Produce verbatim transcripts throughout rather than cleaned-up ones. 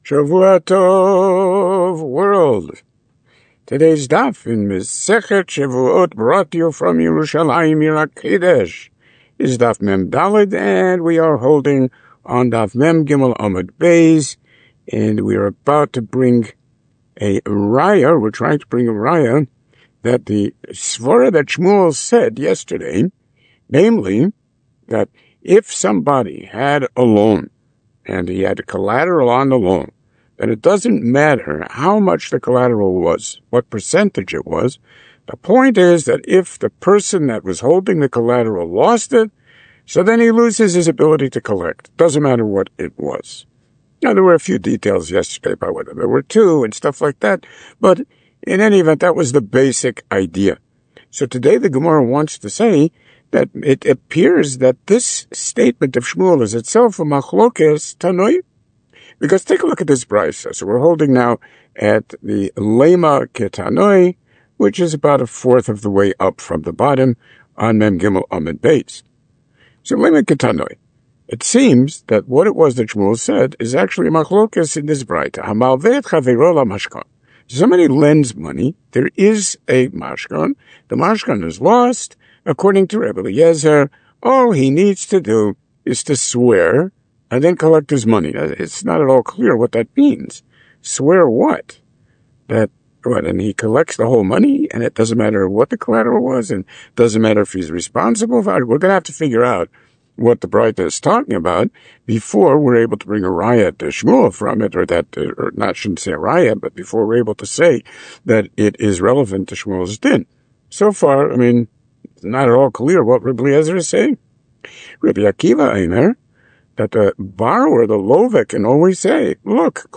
Shavua Tov, world. Today's daf in Mesechet Shavuot, brought to you from Yerushalayim Yir HaKodesh, is daf Mem Daled, and we are holding on daf Mem Gimel Amud Beis, and we are about to bring a raya. We're trying to bring a raya that the svara that Shmuel said yesterday, namely that if somebody had a loan and he had collateral on the loan, then it doesn't matter how much the collateral was, what percentage it was. The point is that if the person that was holding the collateral lost it, so then he loses his ability to collect. It doesn't matter what it was. Now, there were a few details yesterday about whether there were two and stuff like that, but in any event, that was the basic idea. So today the Gemara wants to say that it appears that this statement of Shmuel is itself a machlokes tanoi. Because take a look at this brisa. So we're holding now at the Lema Ketanoi, which is about a fourth of the way up from the bottom on Mem Gimel Amud Beis. So Lema Ketanoi. It seems that what it was that Shmuel said is actually a machlokes in this brisa. Hamalveh et chaveiro lamashkon. Somebody lends money. There is a mashkon. The mashkon is lost. According to Rebbe Eliezer, all he needs to do is to swear and then collect his money. It's not at all clear what that means. Swear what? That, what, and he collects the whole money, and it doesn't matter what the collateral was, and it doesn't matter if he's responsible for it. We're going to have to figure out what the Braita is talking about before we're able to bring a raya to Shmuel from it, or that, or not, I shouldn't say a raya, but before we're able to say that it is relevant to Shmuel's din. So far, I mean, it's not at all clear what Rebbe Eliezer is saying. Rabbi Akiva Eimer, that the borrower, the lover, can always say, look,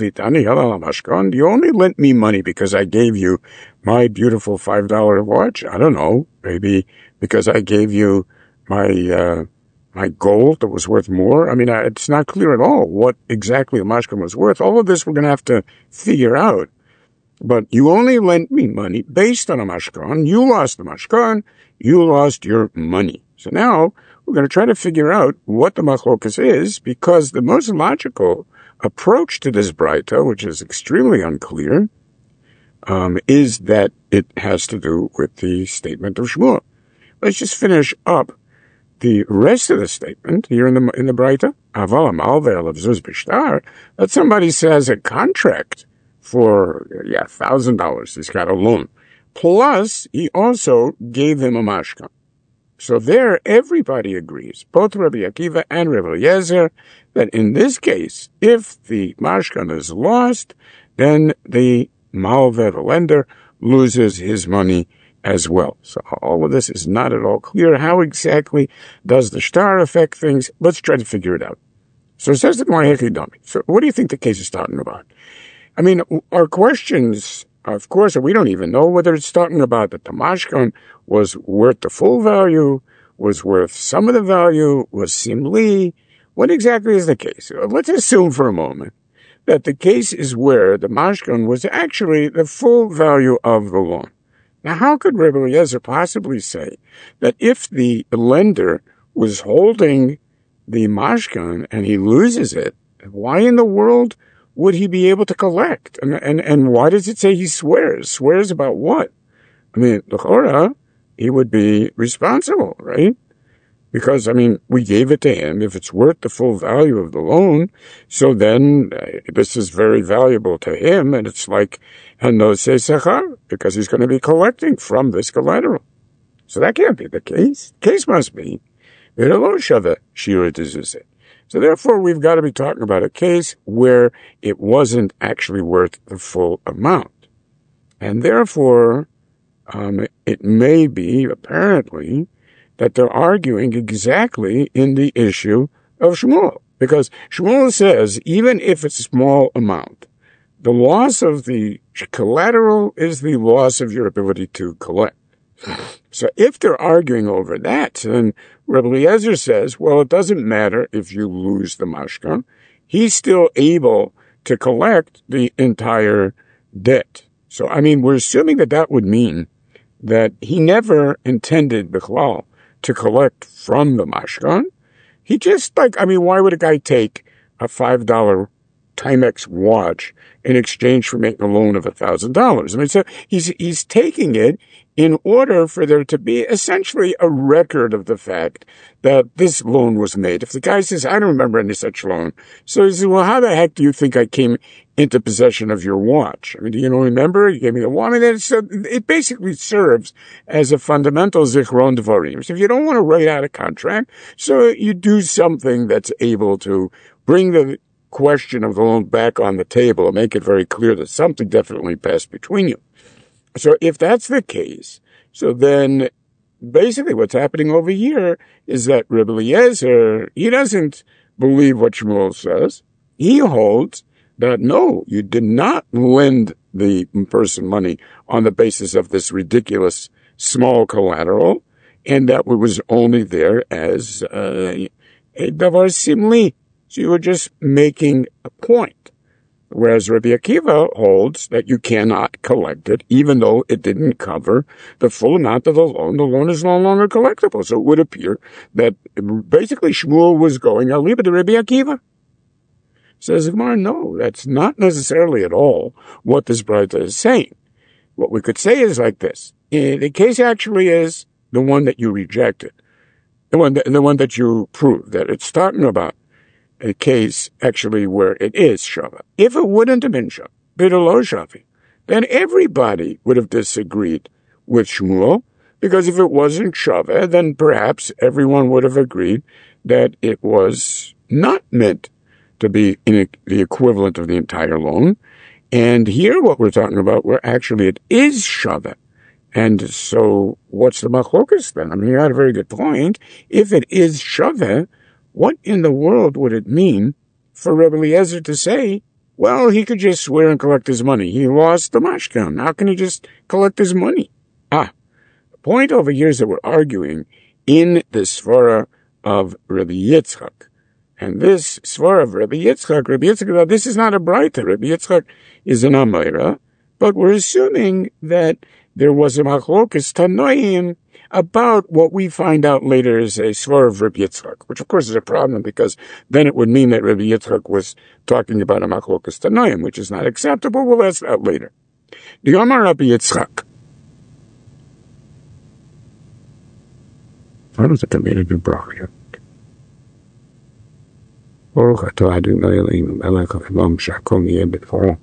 you only lent me money because I gave you my beautiful five dollar watch. I don't know, maybe because I gave you my uh, my gold that was worth more. I mean, it's not clear at all what exactly the mashkan was worth. All of this we're going to have to figure out. But you only lent me money based on a mashkan. You lost the mashkan. You lost your money. So now we're going to try to figure out what the machlokas is, because the most logical approach to this braita, which is extremely unclear, um, is that it has to do with the statement of Shmuel. Let's just finish up the rest of the statement here in the in the braita. Aval malveh lavzuz b'shtar, that somebody says a contract for yeah thousand dollars. He's got a loan, plus he also gave him a mashkan. So there, everybody agrees, both Rabbi Akiva and Rebbe Eliezer, that in this case, if the mashkan is lost, then the malveh, the lender, loses his money as well. So all of this is not at all clear. How exactly does the shtar affect things? Let's try to figure it out. So it says the Gemara Hekidami. So what do you think the case is talking about? I mean, our questions, of course, we don't even know whether it's talking about that the mashkan was worth the full value, was worth some of the value, was simli. What exactly is the case? Let's assume for a moment that the case is where the mashkan was actually the full value of the loan. Now, how could Rebbe Eliezer possibly say that if the lender was holding the mashkan and he loses it, why in the world would he be able to collect? And, and, and why does it say he swears? Swears about what? I mean, l'chora, he would be responsible, right? Because, I mean, we gave it to him. If it's worth the full value of the loan, so then uh, this is very valuable to him, and it's like hanosei sechar, because he's going to be collecting from this collateral. So that can't be the case. The case must be v'lo shaveh shira dezuzeh. So therefore, we've got to be talking about a case where it wasn't actually worth the full amount. And therefore, um, it may be, apparently, that they're arguing exactly in the issue of Shmuel. Because Shmuel says, even if it's a small amount, the loss of the collateral is the loss of your ability to collect. So if they're arguing over that, then Rebbe Eliezer says, well, it doesn't matter if you lose the mashkan. He's still able to collect the entire debt. So, I mean, we're assuming that that would mean that he never intended bichlal to collect from the mashkan. He just, like, I mean, why would a guy take a five dollar Timex watch in exchange for making a loan of a thousand dollars. I mean, so he's he's taking it in order for there to be essentially a record of the fact that this loan was made. If the guy says, I don't remember any such loan, so he says, well, how the heck do you think I came into possession of your watch? I mean, do you don't remember? You gave me the watch. I mean, so it basically serves as a fundamental zichron dvarim. So if you don't want to write out a contract, so you do something that's able to bring the question of the loan back on the table and make it very clear that something definitely passed between you. So if that's the case, so then basically what's happening over here is that Rebbe Eliezer, he doesn't believe what Shmuel says. He holds that no, you did not lend the person money on the basis of this ridiculous small collateral, and that it was only there as uh, a davar simli. So you were just making a point. Whereas Rabbi Akiva holds that you cannot collect it, even though it didn't cover the full amount of the loan. The loan is no longer collectible. So it would appear that basically Shmuel was going, I'll leave it to Rabbi Akiva. Says Gemara, no, that's not necessarily at all what this Braita is saying. What we could say is like this. The case actually is the one that you rejected, the one that, the one that you proved, that it's talking about a case actually where it is Shava. If it wouldn't have been Shava, Bidolo Shavi, then everybody would have disagreed with Shmuel, because if it wasn't Shava, then perhaps everyone would have agreed that it was not meant to be in the equivalent of the entire loan. And here what we're talking about, where actually it is Shava. And so what's the machlokas then? I mean, you had a very good point. If it is Shava, what in the world would it mean for Rebbe Eliezer to say, well, he could just swear and collect his money. He lost the mashkan. How can he just collect his money? Ah, the point over here is that we're arguing in the svara of Rabbi Yitzchak. And this svara of Rabbi Yitzchak, Rabbi Yitzchak, this is not a braita. Rabbi Yitzchak is an Amayra, but we're assuming that there was a machlokas tanoim about what we find out later is a svara of Rabbi Yitzchak, which of course is a problem because then it would mean that Rabbi Yitzchak was talking about a machlokas tanoim, which is not acceptable. We'll ask that later. The Omar Rabbi Yitzchak. I don't think I made a good bracha. Baruch atah Adonai Eloheinu melech haolam shehakol niyeh b'dvaro.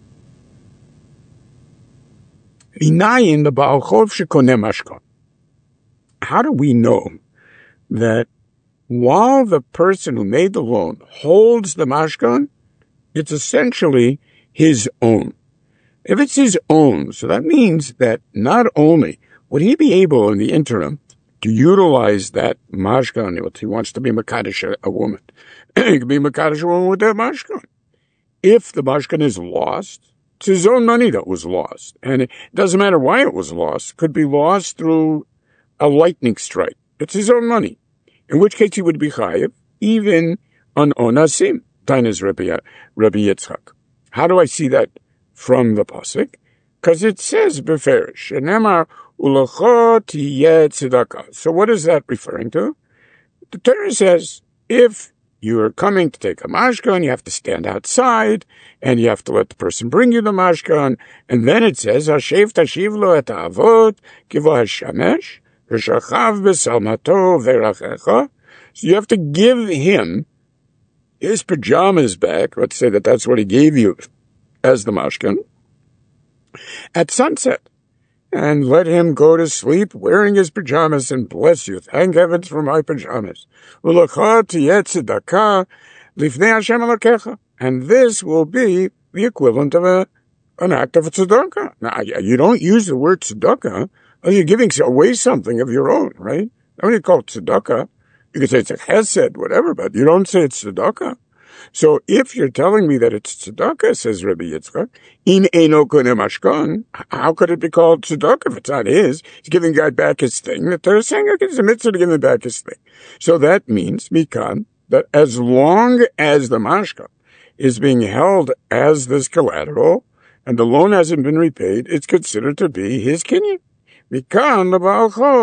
Inayin the Baal Chov shekoneh mashkon. How do we know that while the person who made the loan holds the mashkan, it's essentially his own? If it's his own, so that means that not only would he be able in the interim to utilize that mashkan, if he wants to be makadosh a woman, he could be makadosh a woman with that mashkan. If the mashkan is lost, it's his own money that was lost. And it doesn't matter why it was lost. It could be lost through a lightning strike. It's his own money. In which case he would be chayiv, even on onasim, Tainas Rabbi, Rabbi Yitzchak. How do I see that from the pasuk? Because it says beferish, Nemar ulecha tiyeh tzedakah. So what is that referring to? The Torah says, if you're coming to take a mashkan, you have to stand outside, and you have to let the person bring you the mashkan, and then it says, Hashev tashiv lo et ha'avot, kivo hashamesh, v'shachav b'salmato v'rachecha. So you have to give him his pajamas back. Let's say that that's what he gave you as the mashkan at sunset, and let him go to sleep wearing his pajamas and bless you. Thank heavens for my pajamas. And this will be the equivalent of a, an act of tzedakah. Now, you don't use the word tzedakah. You're giving away something of your own, right? When you call it tzedakah, you can say it's a chesed, whatever, but you don't say it's tzedakah. So if you're telling me that it's tzedakah, says Rabbi Yitzchak, in eino koneh mashkan, how could it be called tzedakah if it's not his? He's giving the guy back his thing. The Torah is saying, okay, it's a mitzvah to give him back his thing. So that means, mikan, that as long as the mashkan is being held as this collateral, and the loan hasn't been repaid, it's considered to be his kinyan. Mikan, the Baal Chov,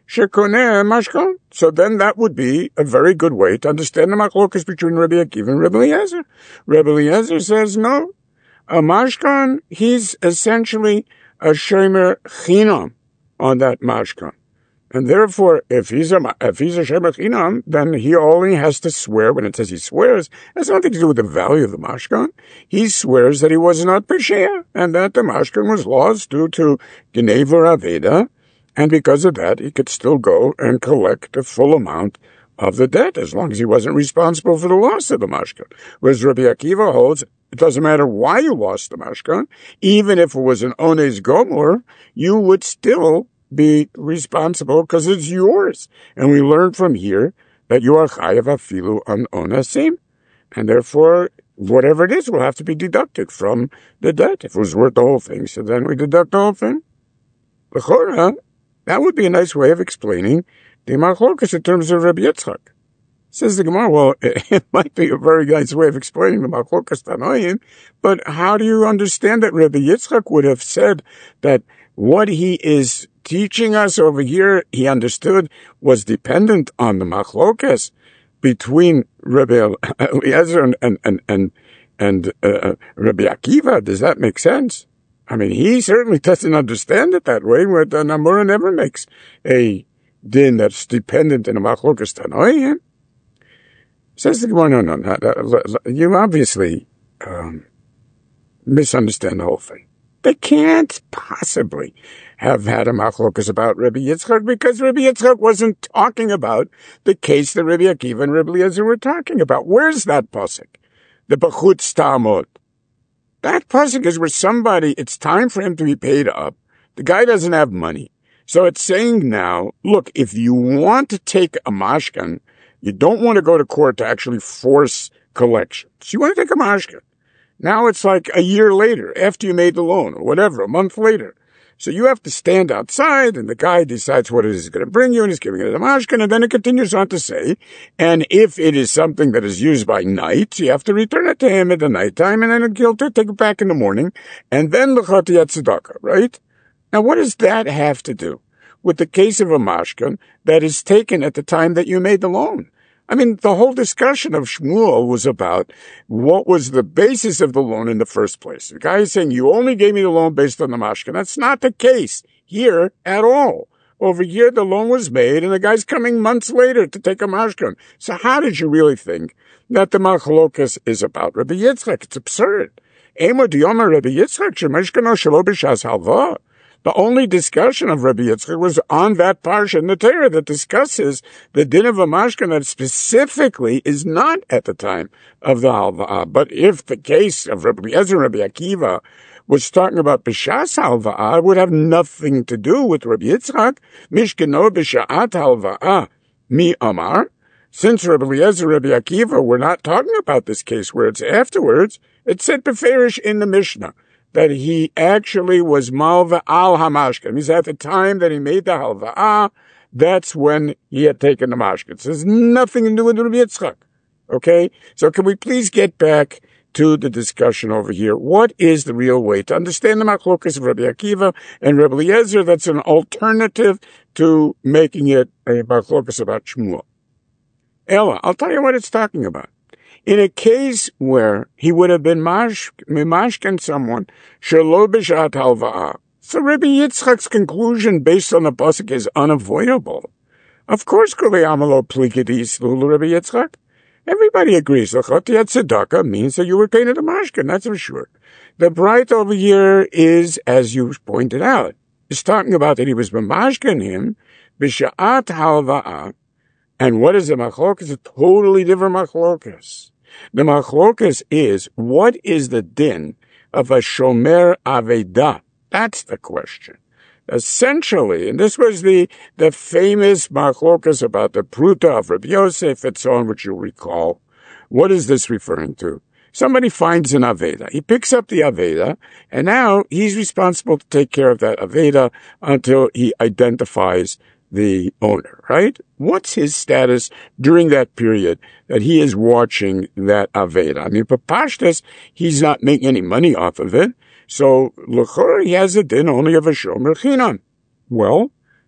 shekoneh mashkan. So then that would be a very good way to understand the machlokas between Rabbi Akiva and Rabbi Eliezer. Rabbi Eliezer says, no, a mashkan, he's essentially a shomer chinam on that mashkan. And therefore, if he's a, if he's a shomer chinam, then he only has to swear, when it says he swears, it has nothing to do with the value of the mashkan. He swears that he was not pesheya, and that the mashkan was lost due to Geneva or Aveda, and because of that, he could still go and collect the full amount of the debt, as long as he wasn't responsible for the loss of the mashkan. Whereas Rabbi Akiva holds, it doesn't matter why you lost the mashkan, even if it was an ones gomor, you would still be responsible because it's yours. And we learn from here that you are chayav afilu on onasim, and therefore, whatever it is will have to be deducted from the debt. If it was worth the whole thing, so then we deduct the whole thing. L'chora, that would be a nice way of explaining the machlokas in terms of Rabbi Yitzchak. Says the Gemara, well, it might be a very nice way of explaining the machlokas tanoim, but how do you understand that Rabbi Yitzchak would have said that what he is teaching us over here, he understood, was dependent on the machlokas between Rabbi Eliezer and, and, and, and, and uh, Rabbi Akiva? Does that make sense? I mean, he certainly doesn't understand it that way, where the Namura never makes a din that's dependent in a machlokas tanoim. Says the Gemara, no, no, no, no, you obviously um, misunderstand the whole thing. They can't possibly have had a machlokas about Rabbi Yitzchak, because Rabbi Yitzchak wasn't talking about the case that Rabbi Akiva and Rabbi Eliezer were talking about. Where's that pasuk? The Bechutz Talmud. That pasuk is where somebody, it's time for him to be paid up. The guy doesn't have money. So it's saying now, look, if you want to take a mashkan, you don't want to go to court to actually force collection. So you want to take a mashkan. Now it's like a year later, after you made the loan, or whatever, a month later. So you have to stand outside, and the guy decides what it is he's going to bring you, and he's giving it a mashkan, and then it continues on to say, and if it is something that is used by night, you have to return it to him at the nighttime, and then he'll take it back in the morning, and then the chatiyat tzedakah, right? Now what does that have to do with the case of a mashkan that is taken at the time that you made the loan? I mean, the whole discussion of Shmuel was about what was the basis of the loan in the first place. The guy is saying, you only gave me the loan based on the mashkan. That's not the case here at all. Over here, the loan was made, and the guy's coming months later to take a mashkan. So how did you really think that the machlokas is about Rabbi Yitzchak? It's absurd. Emo diyomer Rabbi Yitzchak, shemeshkano shelo b'shas halva. The only discussion of Rabbi Yitzchak was on that parsha in the Torah that discusses the din of a mashkan that specifically is not at the time of the halva'ah. But if the case of Rabbi Eliezer and Rabbi Akiva was talking about b'shas halva'ah, it would have nothing to do with Rabbi Yitzchak. Mishkeno b'sha'at halva'ah mi amar. Since Rabbi Eliezer and Rabbi Akiva were not talking about this case where it's afterwards, it said beferish in the Mishnah that he actually was malva al hamashkan. Means at the time that he made the halva'ah, that's when he had taken the mashkan. It has nothing to do with Rabbi Yitzchak. Okay? So can we please get back to the discussion over here? What is the real way to understand the machlokas of Rabbi Akiva and Rabbi Eliezer that's an alternative to making it a machlokas about Shmuel? Ella, I'll tell you what it's talking about. In a case where he would have been mimashken someone, shelo b'shat halva'ah, so Rabbi Yitzchak's conclusion based on the pasuk is unavoidable. Of course, Kulei Amalo Plikidis Lulu Rabbi Yitzchak. Everybody agrees. The Chatiyat Tzedakah means that you were paid a mashkan, that's for sure. The bright over here is, as you pointed out, is talking about that he was mimashken him, b'shat halva'ah. And what is the machlokas? A totally different machlokas. The machlokas is, what is the din of a shomer aveda? That's the question. Essentially, and this was the, the famous machlokas about the pruta of Rabbi Yosef and so on, which you'll recall. What is this referring to? Somebody finds an aveda. He picks up the aveda, and now he's responsible to take care of that aveda until he identifies the owner, right? What's his status during that period that he is watching that aveda? I mean, Papashtas, he's not making any money off of it. So, l'chor, he has a din only of a shomer chinam. Well,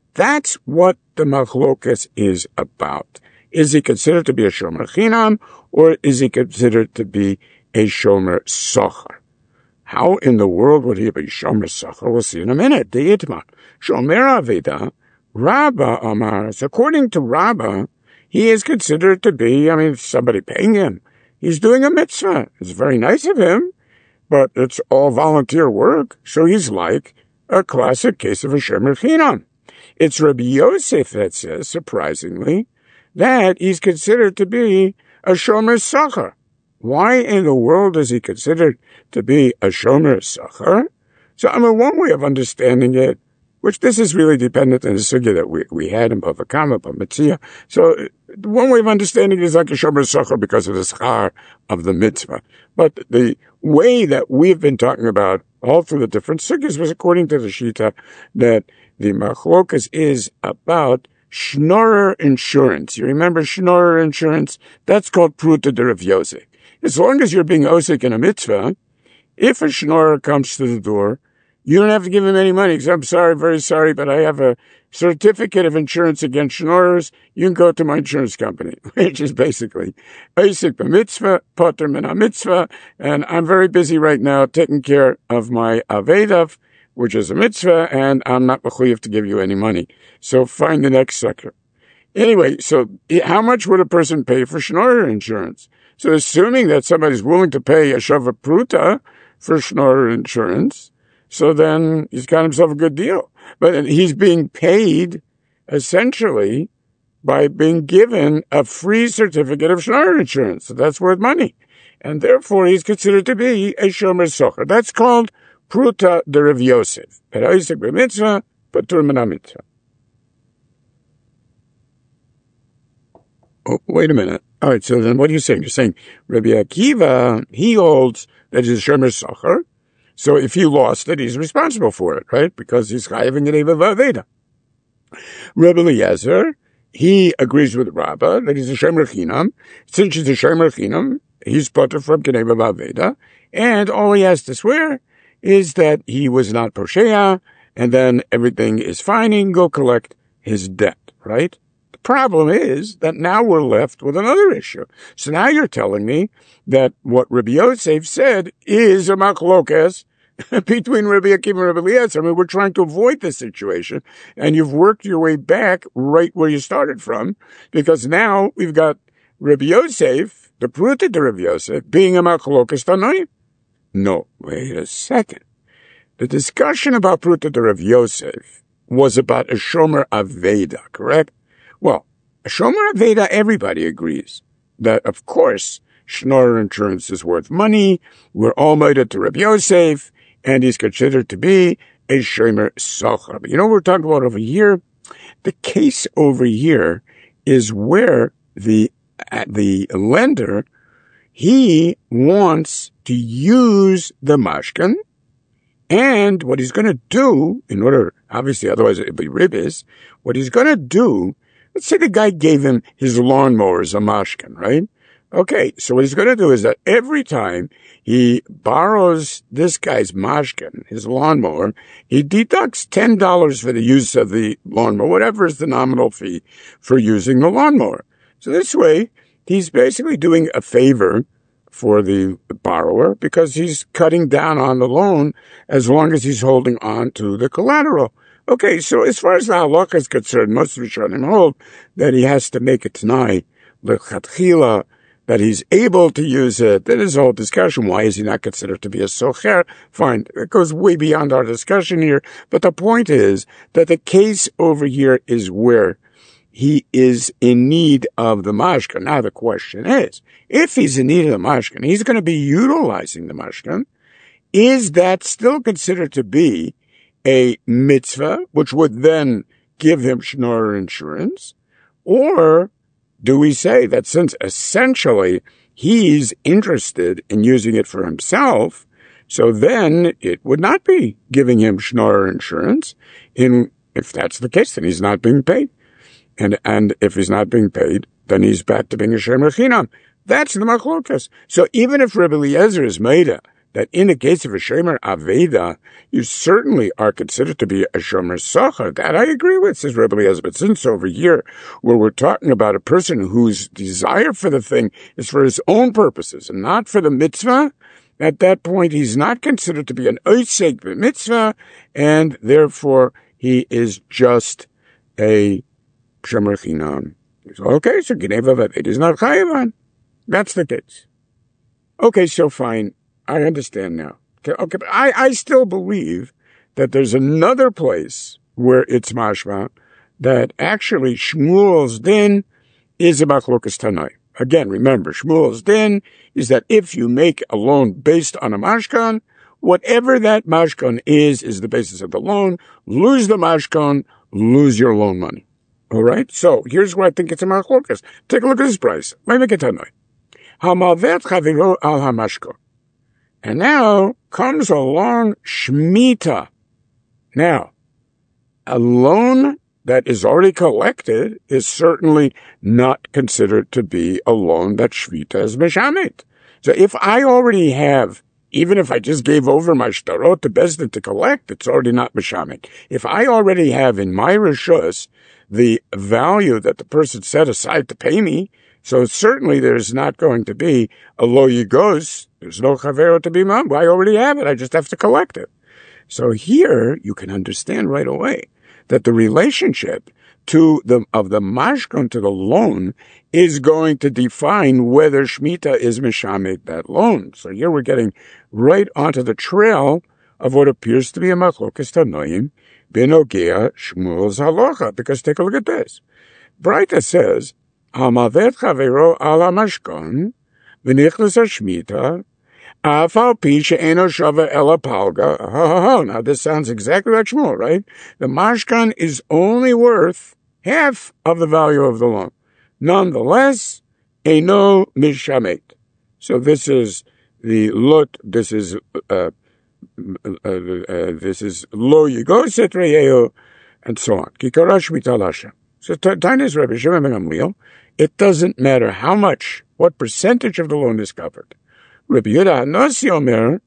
That's what the machlokas is about. Is he considered to be a shomer chinam, or is he considered to be a shomer socher? How in the world would he be shomer socher? We'll see in a minute. The itma shomer aveda, Rabba Amar. According to Rabba, he is considered to be, I mean, somebody paying him. He's doing a mitzvah. It's very nice of him, but it's all volunteer work. So he's like a classic case of a shomer chinam. It's Rabbi Yosef that says, surprisingly, that he's considered to be a shomer socher. Why in the world is he considered to be a shomer socher? So, I mean, one way of understanding it, which this is really dependent on the sugya that we, we had in Bava Kama, Bava Metzia. So, one way of understanding it is like a shomer socher because of the schar of the mitzvah. But the way that we've been talking about all through the different sugyas was according to the shita that the machlokas is about schnorrer insurance. You remember schnorrer insurance? That's called pruta de Rav Yosef. As long as you're being osik in a mitzvah, if a schnorrer comes to the door, you don't have to give him any money because I'm sorry, very sorry, but I have a certificate of insurance against schnorrers. You can go to my insurance company, which is basically osik b'mitzvah, poter min ha-mitzvah, and I'm very busy right now taking care of my avedav, which is a mitzvah, and I'm not mechuyev to give you any money. So find the next sucker. Anyway, so how much would a person pay for schnorrer insurance? So assuming that somebody's willing to pay a shava pruta for schnorrer insurance, so then he's got himself a good deal. But he's being paid essentially by being given a free certificate of schnorrer insurance. So that's worth money. And therefore he's considered to be a shomer socher. That's called pruta de Rav Yosef. Pera'isek b'mitzvah, patur min ha-mitzvah. Oh, wait a minute. All right, so then what are you saying? You're saying Rabbi Akiva, he holds that he's a shomer socher. So if he lost it, he's responsible for it, right? Because he's chayaving an eva v'aveda. Rabbi Eliezer, he agrees with Rabbah that he's a shomer chinam. Since he's a shomer chinam, he's potter from keneva v'aveda. And all he has to swear is that he was not posheya, and then everything is fine. He can go collect his debt, right? The problem is that now we're left with another issue. So now you're telling me that what Rabbi Yosef said is a machlokas between Rabbi Akiva and Rabbi Eliezer. I mean, we're trying to avoid this situation, and you've worked your way back right where you started from, because now we've got Rabbi Yosef, the pruta de Rabbi Yosef, being a machlokas tanoim. No, wait a second. The discussion about pruta de Rav Yosef was about a shomer aveda, correct? Well, a shomer aveda, everybody agrees that, of course, schnorrer insurance is worth money. We're all moeded to Rav Yosef, and he's considered to be a shomer socher. But you know what we're talking about over here? The case over here is where the uh, the lender, he wants to use the mashkan, and what he's going to do, in order, obviously, otherwise it'd be ribbis, what he's going to do, let's say the guy gave him his lawnmower as a mashkan, right? Okay, so what he's going to do is that every time he borrows this guy's mashkan, his lawnmower, he deducts ten dollars for the use of the lawnmower, whatever is the nominal fee for using the lawnmower. So this way, he's basically doing a favor for the borrower because he's cutting down on the loan as long as he's holding on to the collateral. Okay, so as far as the halakha is concerned, most of the Rishonim hold that he has to make it t'nai l'chatchila, that he's able to use it. That is a whole discussion. Why is he not considered to be a socher? Fine, it goes way beyond our discussion here. But the point is that the case over here is where he is in need of the mashkan. Now the question is, if he's in need of the mashkan, he's going to be utilizing the mashkan. Is that still considered to be a mitzvah, which would then give him schnorrer insurance? Or do we say that since essentially he's interested in using it for himself, so then it would not be giving him schnorrer insurance? In, if that's the case, then he's not being paid. And, and if he's not being paid, then he's back to being a shomer chinam. That's the machlokas. So even if Rabbi Eliezer is meida that in the case of a Shomer Aveda, you certainly are considered to be a Shomer Socher. That I agree with, says Rebbe Eliezer. But since over here, where we're talking about a person whose desire for the thing is for his own purposes and not for the mitzvah, at that point he's not considered to be an Oisek mitzvah, and therefore he is just a Shomer Chinam. So, okay, so Geneva Aveda is not Chayavan. That's the case. Okay, so fine. I understand now. Okay, okay, but I, I still believe that there's another place where it's mashma that actually Shmuel's din is a machlokas tanai. Again, remember, Shmuel's din is that if you make a loan based on a mashkan, whatever that mashkan is, is the basis of the loan. Lose the mashkan, lose your loan money. All right? So here's where I think it's a machlokas. Take a look at this price. Tanai. Hamavet chaviro al hamashko. And now comes along Shemitah. Now, a loan that is already collected is certainly not considered to be a loan that Shemitah is meshamet. So if I already have, even if I just gave over my shtarot to Beis Din to collect, it's already not meshamet. If I already have in my reshus the value that the person set aside to pay me, so certainly there's not going to be a lo yigos. There's no chavero to be mum. I already have it. I just have to collect it. So here you can understand right away that the relationship to the of the mashkon to the loan is going to define whether Shemitah is mishamet that loan. So here we're getting right onto the trail of what appears to be a machlokas tanoim benogea Shmuel's halacha. Because take a look at this. Braita says, Hamavet chavero al hamashkon v'nichnas hashmita afal pi she'eno shava ela palga. Ha ha ha. Now this sounds exactly like Shmuel, right? The mashkan is only worth half of the value of the loan. Nonetheless, eno mishamet. So this is the lot. This is uh, uh, uh, this is lo yigoset reyeo, and so on. Kikara shmita lashem. So Tainis Rebbe Shimon ben Gamliel, it doesn't matter how much, what percentage of the loan is covered. Rabbi Yehuda Hanasi Omer,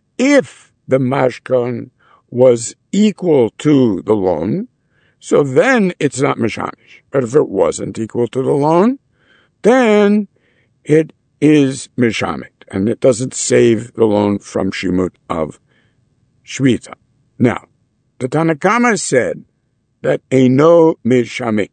if the mashkan was equal to the loan, so then it's not mishamish. But if it wasn't equal to the loan, then it is mishamit, and it doesn't save the loan from shimut of shmita. Now, the Tanakama said that eino mishamit.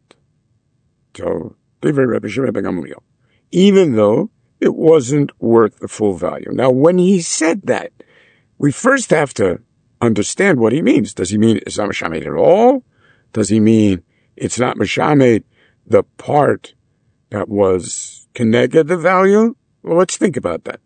So, Rabbi Shimon ben Gamliel, even though it wasn't worth the full value. Now, when he said that, we first have to understand what he means. Does he mean it's not mishamet at all? Does he mean it's not mishamet the part that was connected the value? Well, let's think about that.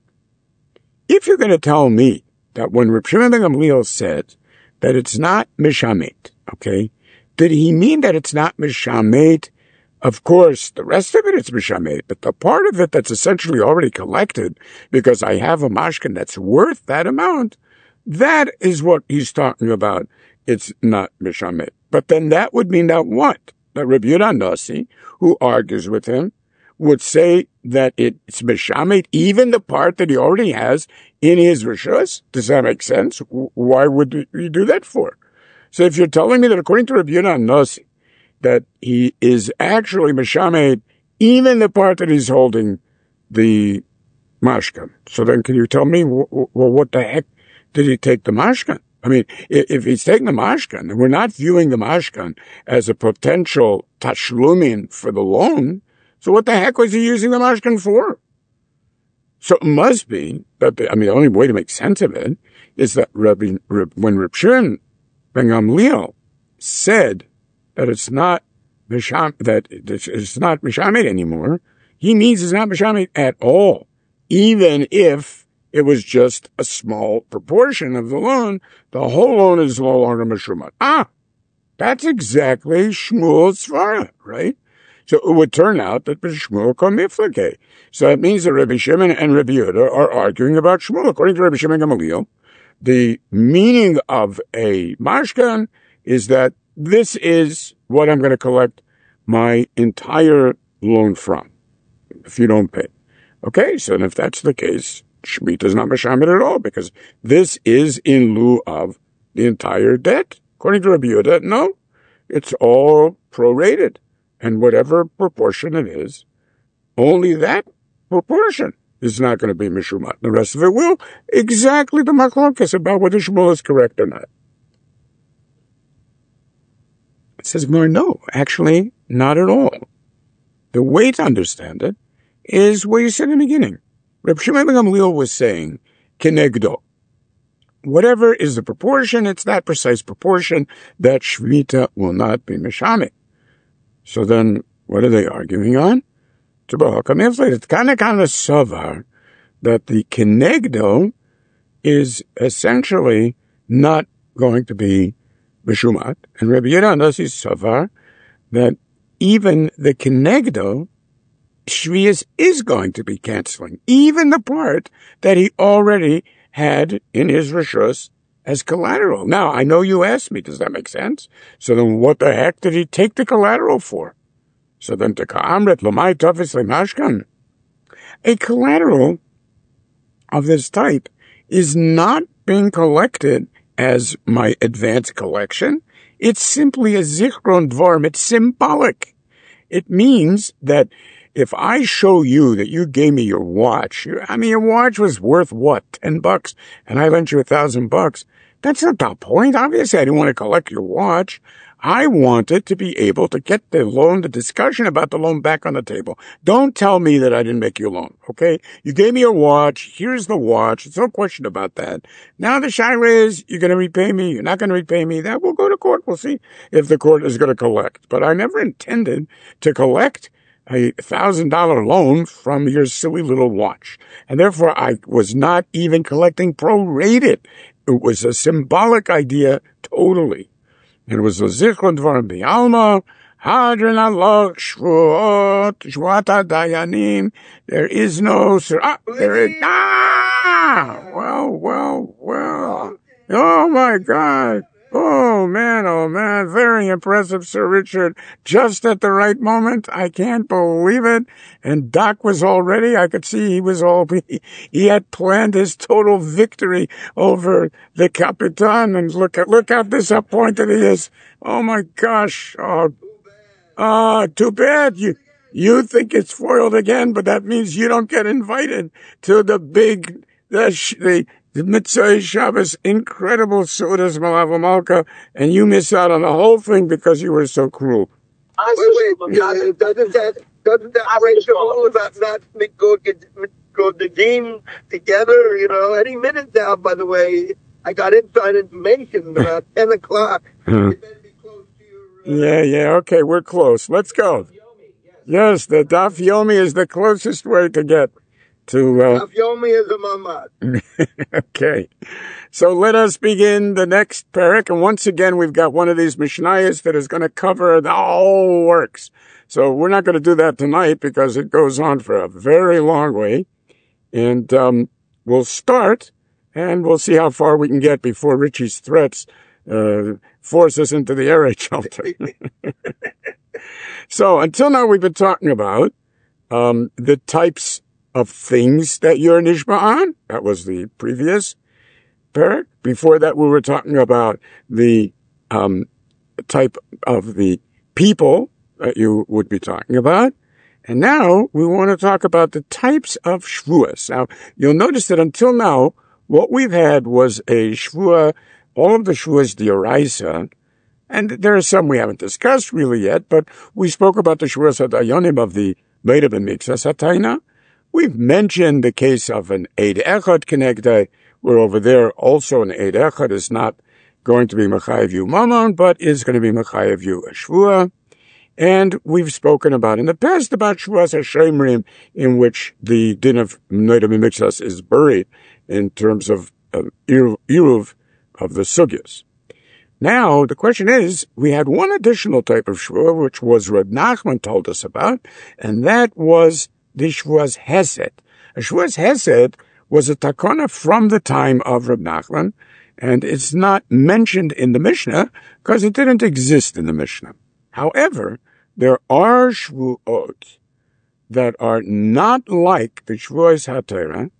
If you're going to tell me that when Rabbi Shimon ben Gamliel said that it's not mishamet, okay, did he mean that it's not mishamet? Of course, the rest of it is mishamet, but the part of it that's essentially already collected because I have a mashkan that's worth that amount, that is what he's talking about. It's not mishamet. But then that would mean that what? That Rabbi Yehuda Hanasi, who argues with him, would say that it's mishamet, even the part that he already has in his rishus. Does that make sense? Why would he do that for? So if you're telling me that according to Rabbi Yehuda Hanasi, that he is actually mishamet, even the part that he's holding the mashkan. So then can you tell me, well, what the heck did he take the mashkan? I mean, if he's taking the mashkan, and we're not viewing the mashkan as a potential tashlumin for the loan, so what the heck was he using the mashkan for? So it must be that, the, I mean, the only way to make sense of it is that Rabbi, when Reb Shimon ben Gamliel said that it's not misham, that it's not mishamet anymore, he means it's not mishamet at all, even if it was just a small proportion of the loan. The whole loan is no longer mishumat. Ah, that's exactly Shmuel's svara, right? So it would turn out that Shmuel komiflake. So that means that Rabbi Shimon and Rabbi Yehuda are arguing about Shmuel. According to Rabbi Shimon Gamaliel, the meaning of a mashkan is that this is what I'm going to collect my entire loan from if you don't pay. Okay, so if that's the case, Shemitah is not Meshamet at all, because this is in lieu of the entire debt. According to Rabbi Yehuda, no, it's all prorated. And whatever proportion it is, only that proportion is not going to be Mishumat. The rest of it will. Exactly the machlokas about whether Shmuel is correct or not. It says more, no, actually, not at all. The way to understand it is what you said in the beginning. Reb Shimon ben Gamliel was saying, kenegdo. Whatever is the proportion, it's that precise proportion that Shmita will not be Meshamet. So then, what are they arguing on? That the kenegdo is essentially not going to be Meshumat. And Rabbi Yehuda Nasi Savar that even the kenegdo, Shvius is going to be canceling, even the part that he already had in his rishus as collateral. Now, I know you asked me, does that make sense? So then what the heck did he take the collateral for? So then, to ka'amret l'may tafis l'mashkan. A collateral of this type is not being collected as my advance collection. It's simply a zichron dvarim. It's symbolic. It means that if I show you that you gave me your watch, I mean, your watch was worth what, ten bucks, and I lent you a thousand bucks. That's not the point. Obviously, I didn't want to collect your watch. I wanted to be able to get the loan, the discussion about the loan back on the table. Don't tell me that I didn't make you a loan, okay? You gave me your watch. Here's the watch. There's no question about that. Now the shayla is, you're going to repay me. You're not going to repay me. That will go to court. We'll see if the court is going to collect. But I never intended to collect a thousand dollar loan from your silly little watch. And therefore I was not even collecting prorated. It was a symbolic idea totally. It was a zichron dvarim b'alma, hadron alach shvuot, shvuat hadayanim. There is no, ah, there is, ah, well, well, well. Oh my God. Oh man, oh man, very impressive, Sir Richard. Just at the right moment, I can't believe it. And Doc was all ready. I could see he was all, he, he had planned his total victory over the Capitan. And look at, look how disappointed he is. Oh my gosh. Oh, ah, uh, too bad. You, you think it's foiled again, but that means you don't get invited to the big, the, the, The Mitzvah Shabbos, incredible Seudas Malav Malka, and you miss out on the whole thing because you were so cruel. Wait, wait, doesn't that, doesn't that break the rule about not go, go the game together, you know, any minute now, by the way, I got inside information about ten o'clock. You better be close to your, uh, yeah, yeah, okay, we're close. Let's go. Yes, the Daf Yomi is the closest way to get to, uh, Daf Yomi is a mamad. Okay. So let us begin the next parak. And once again, we've got one of these Mishnayos that is going to cover the whole works. So we're not going to do that tonight because it goes on for a very long way. And, um, we'll start and we'll see how far we can get before Richie's threats, uh, force us into the air raid shelter. So until now, we've been talking about, um, the types of things that you're nishma on. That was the previous parak. Before that, we were talking about the um, type of the people that you would be talking about. And now we want to talk about the types of shvuas. Now, you'll notice that until now, what we've had was a shvua, all of the shvuas d'oraisa, and there are some we haven't discussed really yet, but we spoke about the shvuas hadayonim of the Beit Ben Mikzas Hatayna. We've mentioned the case of an Eid Echad Kenegdai, where over there also an Eid Echad is not going to be Mechayev you Mammon, but is going to be Mechayev you a Shvua. And we've spoken about in the past about Shvuas HaShemrim, in which the din of Noida Mimixas is buried in terms of uh, Iruv of the Sugyas. Now, the question is, we had one additional type of Shvua, which was Reb Nachman told us about, and that was the Shvuas Hesed. A Shvuas Hesed was a takana from the time of Reb Nachman, and it's not mentioned in the Mishnah because it didn't exist in the Mishnah. However, there are Shvuot that are not like the Shvuas HaTorah,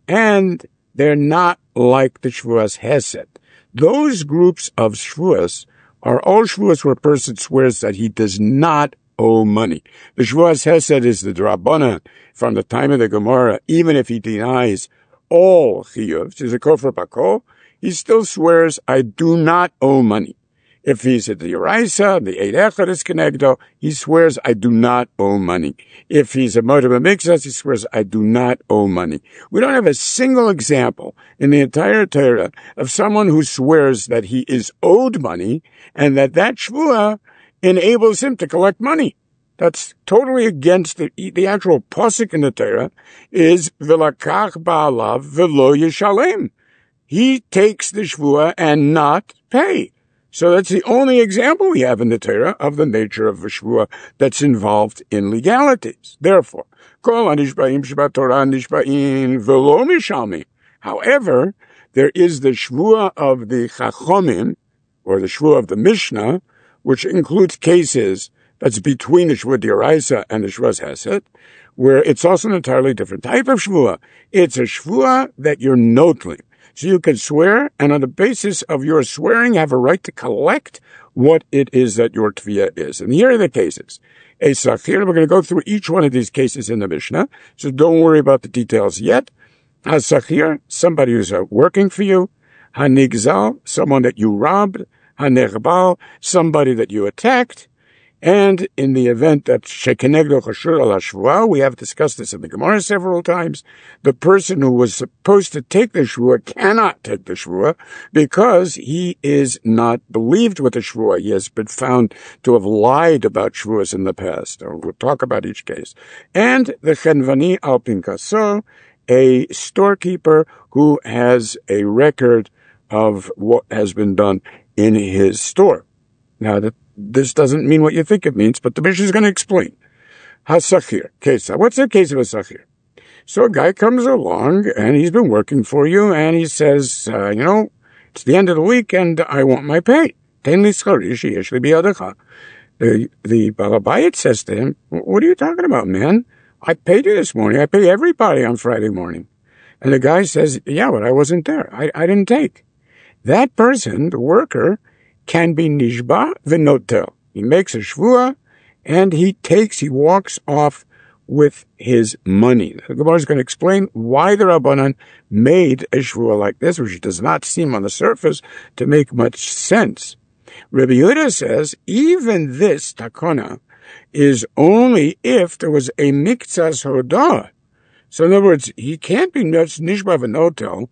and they're not like the Shvuas Hesed. Those groups of Shvuas are all Shvuas where a person swears that he does not owe money. The Shvuas Hesed is the Drabanan from the time of the Gemara. Even if he denies all chiyuv, is a kofar bakol, he still swears, I do not owe money. If he's at the Yeraisa, the Eid Echad is Kenegdo, he swears, I do not owe money. If he's a Moed B'Mikzas, he swears, I do not owe money. We don't have a single example in the entire Torah of someone who swears that he is owed money and that that Shvuah enables him to collect money. That's totally against the, the actual pasuk in the Torah is V'lakach ba'alav v'lo yishalem. He takes the Shvuah and not pay. So that's the only example we have in the Torah of the nature of a Shvuah that's involved in legalities. Therefore, Kol HaNishba'im Sheb'at Torah Nishba'im V'lo Mishalmi. However, there is the Shvuah of the Chachomim, or the Shvuah of the Mishnah, which includes cases that's between the Shvuah D'Oraisa and the Shvuah Hesed, where it's also an entirely different type of Shvuah. It's a Shvuah that you're notling. So you can swear, and on the basis of your swearing, have a right to collect what it is that your tviyah is. And here are the cases. A sachir, we're going to go through each one of these cases in the Mishnah, so don't worry about the details yet. A sachir, somebody who's uh, working for you. Ha-nigzal, someone that you robbed. Ha-nechbal, somebody that you attacked. And in the event that shekenegdo chashur al hashvuah, we have discussed this in the Gemara several times, the person who was supposed to take the shvuah cannot take the shvuah because he is not believed with the shvuah. He has been found to have lied about shvuahs in the past. We'll talk about each case. And the chenvani al pinkaso, a storekeeper who has a record of what has been done in his store. Now, the This doesn't mean what you think it means, but the Mishnah is going to explain. Ha-sachir, kesa. What's the case of a sachir? So a guy comes along, and he's been working for you, and he says, uh, you know, it's the end of the week, and I want my pay. Ten li scharish yesh li biyadacha. The, the Balabayit says to him, what are you talking about, man? I paid you this morning. I pay everybody on Friday morning. And the guy says, yeah, but I wasn't there. I, I didn't take. That person, the worker, can be nishba v'notel. He makes a shvuah, and he takes, he walks off with his money. The Gemara is going to explain why the Rabbanan made a shvuah like this, which does not seem on the surface to make much sense. Rabbi Yehuda says, even this takana is only if there was a miktsas hodah. So in other words, he can't be nishba v'notel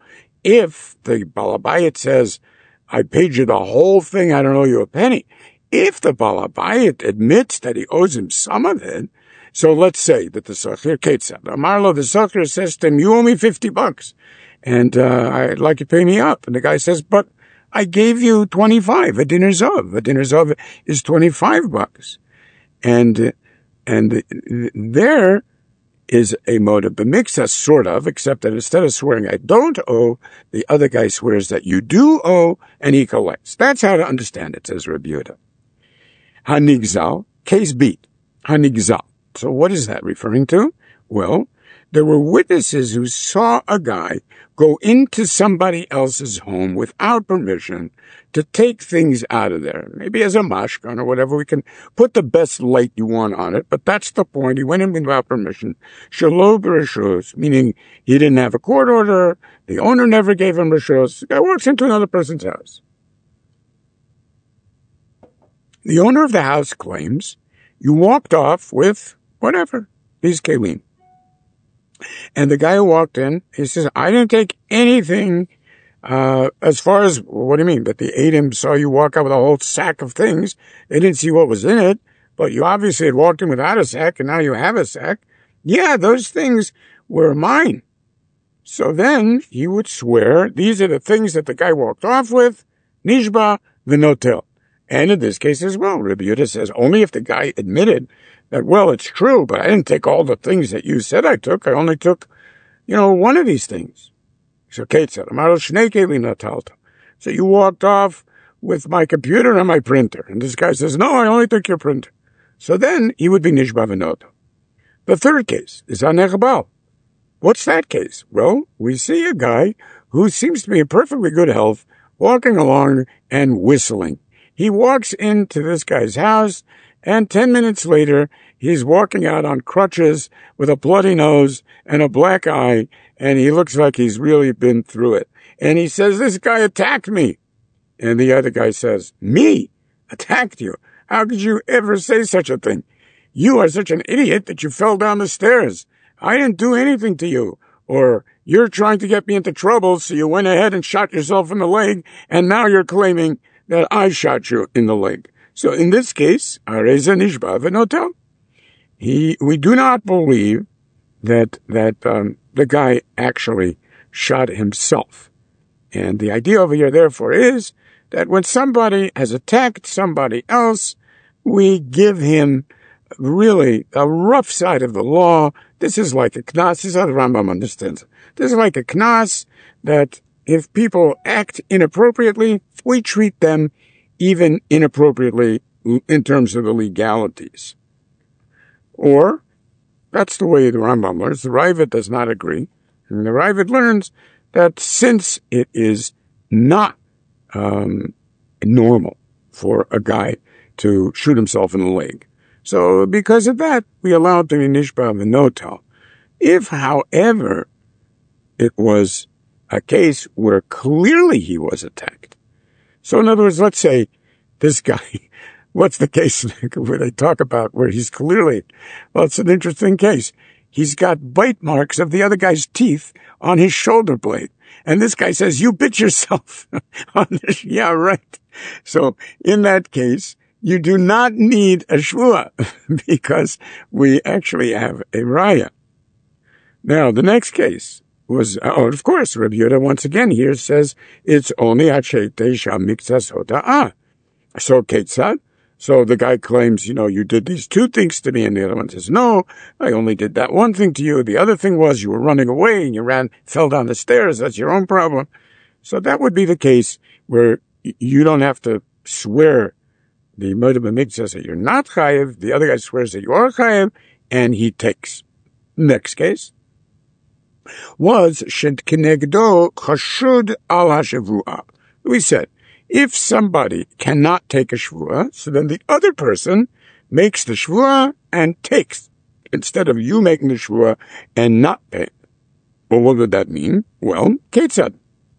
if the Balabayit says, I paid you the whole thing, I don't owe you a penny. If the Balabayit admits that he owes him some of it, so let's say that the Sachir Ketzad, Amarlo, the Sachir says to him, you owe me fifty bucks, and uh, I'd like you to pay me up. And the guy says, but I gave you twenty-five, a dinner zov. A dinner zov is twenty-five bucks. And, and there is a mode of b'mikzas, sort of, except that instead of swearing I don't owe, the other guy swears that you do owe, and he collects. That's how to understand it, says Rabbi Yehuda. Hanigzal, case beat. Hanigzal. So what is that referring to? Well, there were witnesses who saw a guy go into somebody else's home without permission to take things out of there. Maybe as a mashkan or whatever. We can put the best light you want on it, but that's the point. He went in without permission. Shelo b'reshus, meaning he didn't have a court order. The owner never gave him reshus. The guy walks into another person's house. The owner of the house claims you walked off with whatever, these kelim. And the guy who walked in, he says, I didn't take anything, uh, as far as, what do you mean? That the Adam saw you walk out with a whole sack of things. They didn't see what was in it, but you obviously had walked in without a sack, and now you have a sack. Yeah, those things were mine. So then he would swear, these are the things that the guy walked off with, nishba v'notel. And in this case as well, Rabbi Yehuda says, only if the guy admitted that, well, it's true, but I didn't take all the things that you said I took. I only took, you know, one of these things. So Kate said, so you walked off with my computer and my printer. And this guy says, no, I only took your printer. So then he would be nishba v'notel. The third case is hanechbal. What's that case? Well, we see a guy who seems to be in perfectly good health, walking along and whistling. He walks into this guy's house, and ten minutes later, he's walking out on crutches with a bloody nose and a black eye, and he looks like he's really been through it. And he says, this guy attacked me. And the other guy says, me? Attacked you? How could you ever say such a thing? You are such an idiot that you fell down the stairs. I didn't do anything to you. Or you're trying to get me into trouble, so you went ahead and shot yourself in the leg, and now you're claiming that I shot you in the leg. So in this case, Areza Nishba V'Notel, he, we do not believe that, that, um, the guy actually shot himself. And the idea over here, therefore, is that when somebody has attacked somebody else, we give him really a rough side of the law. This is like a knas. This is how the Rambam understands. This is like a knas that if people act inappropriately, we treat them even inappropriately in terms of the legalities. Or, that's the way the Rambam learns. The Raavad does not agree. And the Raavad learns that since it is not um, normal for a guy to shoot himself in the leg, so because of that, we allow it to be Nishba V'Notel. If, however, it was a case where clearly he was attacked. So in other words, let's say this guy, what's the case where they talk about where he's clearly, well, it's an interesting case. He's got bite marks of the other guy's teeth on his shoulder blade. And this guy says, you bit yourself on this. Yeah, right. So in that case, you do not need a shvua because we actually have a raya. Now, the next case was, oh, of course, Rabbi Yehuda once again here says it's only achete shamiktzas hoda'ah. So ketzad. So the guy claims, you know, you did these two things to me, and the other one says, no, I only did that one thing to you. The other thing was you were running away and you ran, fell down the stairs. That's your own problem. So that would be the case where you don't have to swear the Moed B'Mikdash says that you're not chayiv. The other guy swears that you are chayiv, and he takes. Next case was shed kenegdo chashud al hashavua. We said if somebody cannot take a shvua, so then the other person makes the shvua and takes instead of you making the shvua and not paying. Well, what would that mean? Well, Kate said,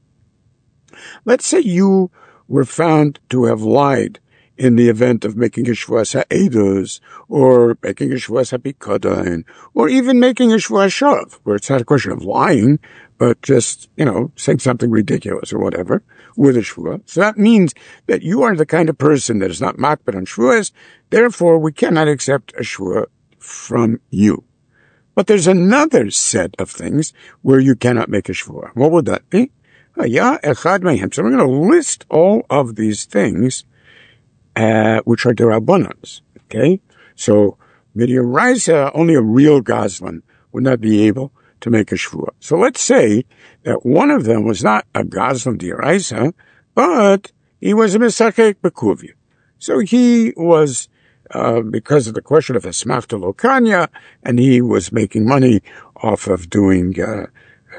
let's say you were found to have lied in the event of making a shvuas ha'edus, or making a shvuas ha'pikadain, or even making a shvuas shav, where it's not a question of lying, but just, you know, saying something ridiculous or whatever, with a shvuah. So that means that you are the kind of person that is not makbid on shvuas, therefore we cannot accept a shvuah from you. But there's another set of things where you cannot make a shvuah. What would that be? Yeah, echad mehem. So we're going to list all of these things Uh, which are derabbanans, okay? So, midiraisa, only a real gazlan would not be able to make a shvuah. So let's say that one of them was not a gazlan diraisa, but he was a misachek bekuvia. So he was, uh, because of the question of esmafta lokanya, and he was making money off of doing, uh,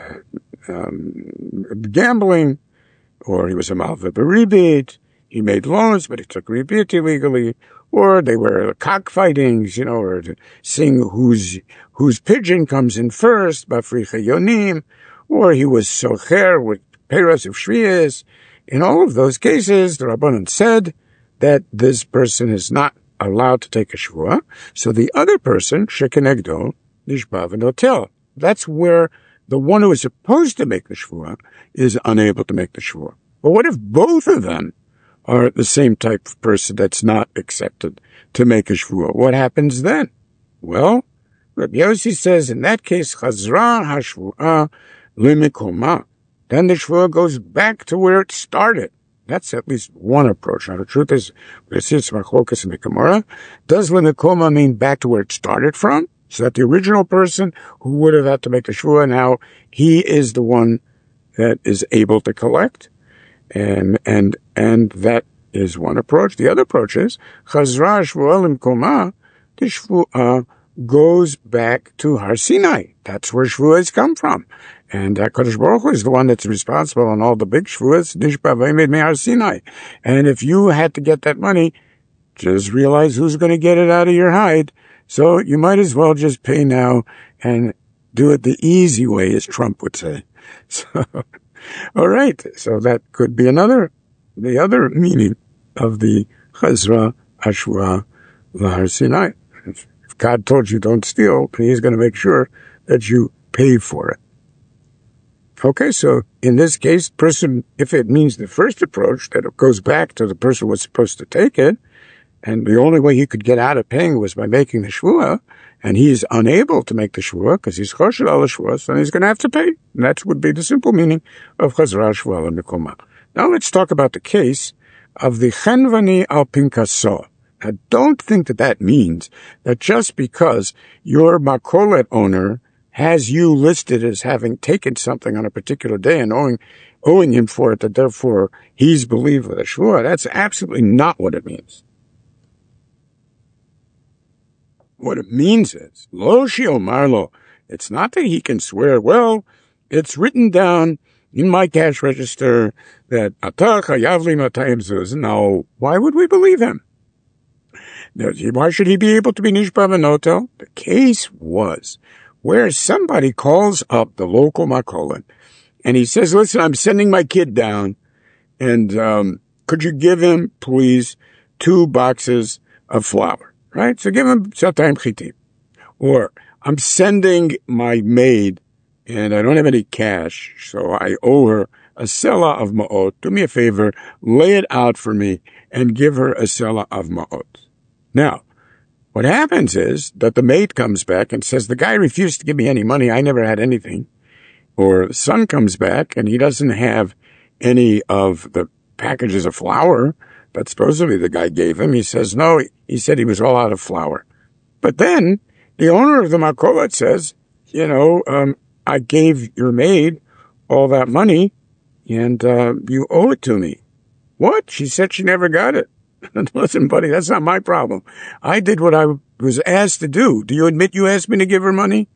um, gambling, or he was a malva beribit. He made loans, but he took ribit illegally, or they were cockfightings, you know, or to sing whose, whose pigeon comes in first, bafricha yonim, or he was socher with peras of shriyas. In all of those cases, the Rabbanan said that this person is not allowed to take a shvuah, so the other person, shekenegdo, nishba v'notel. That's where the one who is supposed to make the shvuah is unable to make the shvuah. But what if both of them are the same type of person that's not accepted to make a shvuah? What happens then? Well, Rabbi Yossi says in that case, chazra hashvuah limikoma. Then the shvuah goes back to where it started. That's at least one approach. Now the truth is, we see it's machlokas and Gemara. Does limikoma mean back to where it started from? So that the original person who would have had to make the shvuah, now he is the one that is able to collect? And, and, and that is one approach. The other approach is, chazra shvuah limkoma, the shvuah goes back to Har Sinai. That's where Shavuos come from. And HaKadosh Baruch Hu is the one that's responsible on all the big Shavuos, Nishba v'emed me Har Sinai. And if you had to get that money, just realize who's going to get it out of your hide. So you might as well just pay now and do it the easy way, as Trump would say. So, all right. So that could be another, the other meaning of the Chazra Ashua L'Har Sinai. If God told you don't steal, He's going to make sure that you pay for it. Okay, so in this case, person, if it means the first approach, that it goes back to the person who was supposed to take it, and the only way he could get out of paying was by making the shvuah, and he's unable to make the shvuah because he's choshed al shvuah, then he's going to have to pay. And that would be the simple meaning of chazra shvuah l'mikoma. Now let's talk about the case of the chenvani al pinkaso. Now don't think that that means that just because your makolet owner has you listed as having taken something on a particular day and owing, owing him for it, that therefore he's believed with a shvuah. That's absolutely not what it means. What it means is, lo shiomar lo, it's not that he can swear, well, it's written down in my cash register that atah chayav li matayim zuz. Now, why would we believe him? Why should he be able to be nishba v'notel? The case was where somebody calls up the local makolet and he says, listen, I'm sending my kid down, and um, could you give him, please, two boxes of flour? Right? So give him satayim chitim. Or I'm sending my maid and I don't have any cash, so I owe her a selah of ma'ot. Do me a favor, lay it out for me and give her a selah of ma'ot. Now, what happens is that the maid comes back and says, the guy refused to give me any money. I never had anything. Or the son comes back and he doesn't have any of the packages of flour that supposedly the guy gave him. He says, no, he said he was all out of flour. But then the owner of the makolet says, you know, um, I gave your maid all that money and uh, you owe it to me. What? She said she never got it. Listen, buddy, that's not my problem. I did what I was asked to do. Do you admit you asked me to give her money?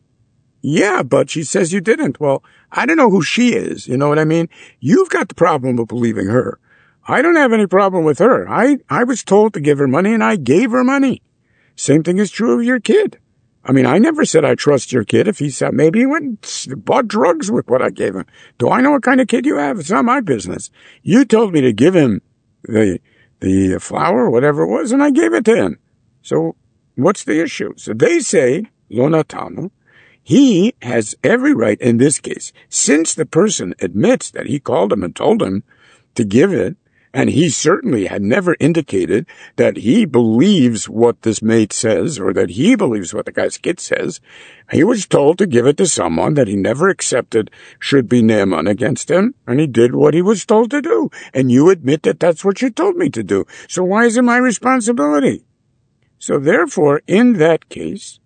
Yeah, but she says you didn't. Well, I don't know who she is. You know what I mean? You've got the problem of believing her. I don't have any problem with her. I, I was told to give her money and I gave her money. Same thing is true of your kid. I mean, I never said I trust your kid. If he said, maybe he went and bought drugs with what I gave him. Do I know what kind of kid you have? It's not my business. You told me to give him the, the flour or whatever it was, and I gave it to him. So what's the issue? So they say, lo natanu, he has every right in this case, since the person admits that he called him and told him to give it, and he certainly had never indicated that he believes what this mate says or that he believes what the guy's kid says. He was told to give it to someone that he never accepted should be ne'eman against him, and he did what he was told to do. And you admit that that's what you told me to do. So why is it my responsibility? So therefore, in that case,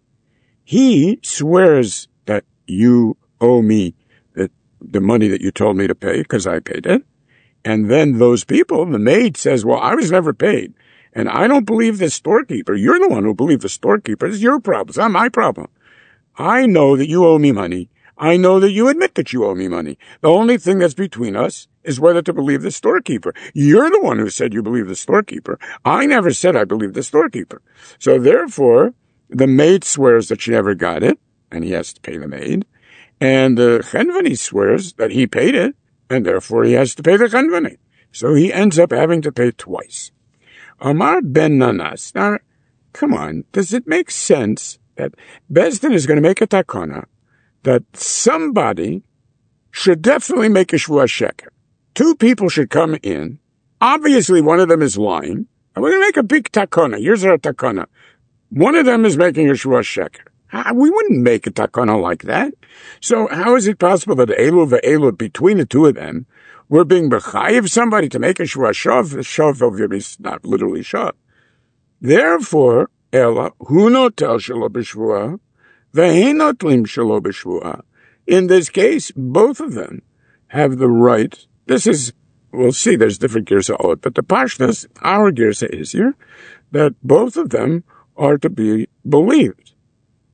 he swears that you owe me the, the money that you told me to pay because I paid it. And then those people, the maid says, well, I was never paid. And I don't believe the storekeeper. You're the one who believes the storekeeper. It's your problem. It's not my problem. I know that you owe me money. I know that you admit that you owe me money. The only thing that's between us is whether to believe the storekeeper. You're the one who said you believe the storekeeper. I never said I believe the storekeeper. So therefore, the maid swears that she never got it, and he has to pay the maid. And the chenvani swears that he paid it, and therefore he has to pay the chenvani. So he ends up having to pay twice. Amar ben Nanas. Now, come on, does it make sense that Beis Din is going to make a takana that somebody should definitely make a shvuah sheker? Two people should come in. Obviously, one of them is lying. And we're going to make a big takana. Here's our takana. One of them is making a shvuah sheker. We wouldn't make a takana like that. So how is it possible that Elu ve'Elu, between the two of them, we're being bechayiv somebody to make a shvuah shav? Shav obviously is not literally shav. Therefore, Ela, hu notel shelo b'shvuah, ve'hein notlim shelo b'shvuah. In this case, both of them have the right. This is, we'll see, there's different girsa'ot, but the pashtas, our girsa is here, that both of them are to be believed.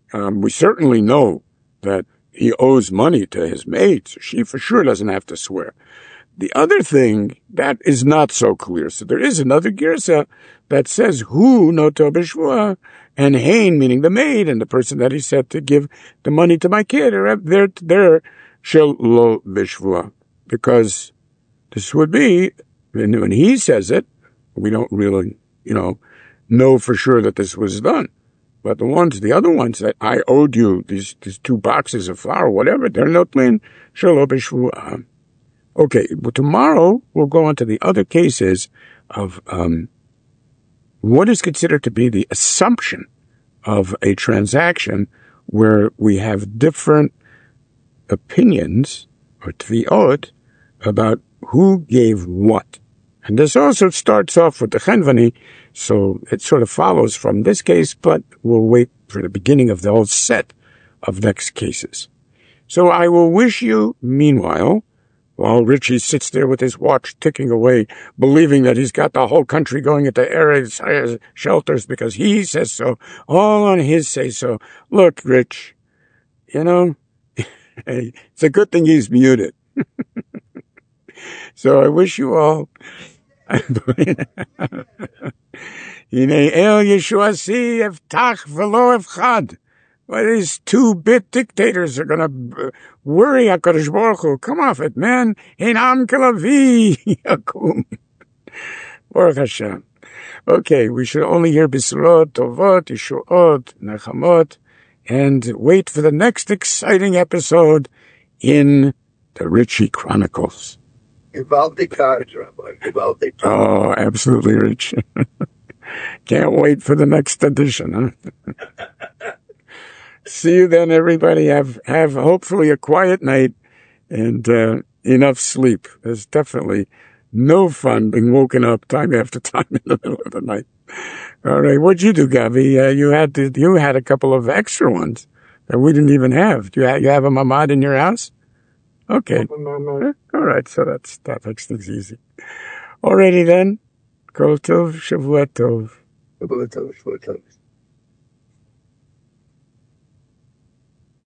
Um, we certainly know that he owes money to his maid, so she for sure doesn't have to swear. The other thing that is not so clear, so there is another girsa that says hu noto b'shvua, and hein, meaning the maid and the person that he said to give the money to my kid, are there, there shel lo b'shvua, because this would be, when he says it, we don't really, you know, know for sure that this was done. But the ones, the other ones that I owed you, these these two boxes of flour, whatever, they're notlin shel lo b'shvua. Okay, well, tomorrow we'll go on to the other cases of um, what is considered to be the assumption of a transaction where we have different opinions or tvi'ot about who gave what. And this also starts off with the chenvani, so it sort of follows from this case, but we'll wait for the beginning of the whole set of next cases. So I will wish you, meanwhile, while Richie sits there with his watch ticking away, believing that he's got the whole country going into air shelters because he says so, all on his say-so. Look, Rich, you know, it's a good thing he's muted. So I wish you all... Hinei el Yeshuasi eftach v'lo efchad. Well, these two-bit dictators are going to worry HaKadosh Baruch Hu. Come off it, man. Einam kelavi yakum. Baruch Hashem. Okay, we should only hear Bisrot, Tovot, Yeshuot, Nechamot, and wait for the next exciting episode in the Richie Chronicles. Givaldi cards, Rabbi. Givaldi cards. Oh, absolutely, Rich. Can't wait for the next edition, huh? See you then, everybody. Have have hopefully a quiet night and uh, enough sleep. There's definitely no fun being woken up time after time in the middle of the night. All right, what'd you do, Gavi? Uh, you had to, you had a couple of extra ones that we didn't even have. Do you have, you have a mamad in your house? Okay. All right, so that's that makes things easy. Alrighty then. Kol tov, Shavua tov. Shavua tov, Shavua tov.